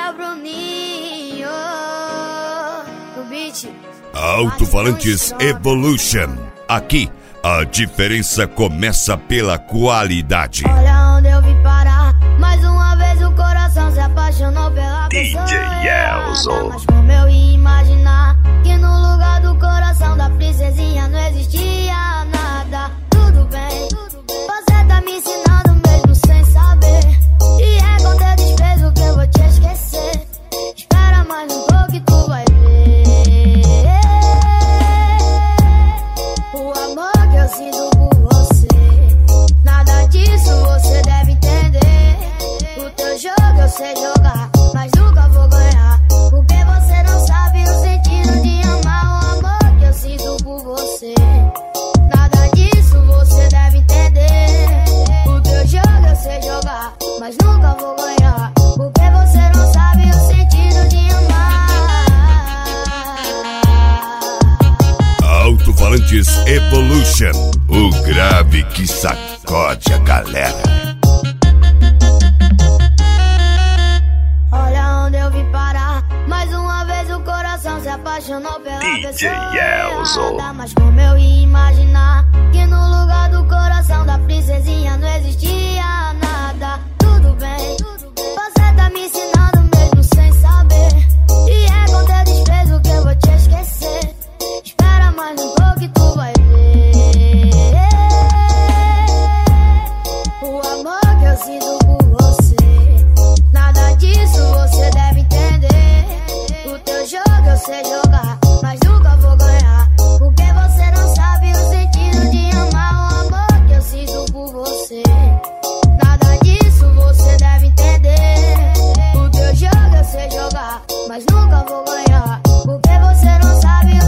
é o Bruninho. O beat. Alto-falantes Evolution. Aqui, a diferença começa pela qualidade. Olha onde eu vim parar. Mais uma vez o coração se apaixonou pela DJ pessoa. Elzo. Mas como eu ia imaginar que no lugar do coração da princesinha não existia nada. Tudo bem, você tá me ensinando mesmo sem saber. E é com teu desprezo que eu vou te esquecer. Espera mais um pouco e tu vai ver o amor que eu sinto por você. Nada disso você deve entender. O teu jogo eu sei jogar, mas nunca vou ganhar. Porque você não sabe o sentido de amar. O amor que eu sinto por você. Nada disso você deve entender. O teu jogo eu sei jogar, mas nunca vou ganhar. Porque você não sabe o sentido de amar. Alto-falantes Evolution. O grave que sacode a galera. Olha onde eu vim parar. Mais uma vez o coração se apaixonou pela DJ pessoa. Elzo. Mas como eu ia imaginar que no lugar do coração da princesinha não existia nada. Tudo bem, você tá me ensinando mesmo sem saber. E é com teu desprezo que eu vou te esquecer. Espera mais um pouco e tu vai ver o amor que eu sinto por você. Nada disso você deve entender. O teu jogo eu sei jogar, mas nunca vou ganhar. Porque você não sabe o sentido de amar. O amor que eu sinto por você. Nada disso você deve entender. O teu jogo eu sei jogar, mas nunca vou ganhar. Porque você não sabe o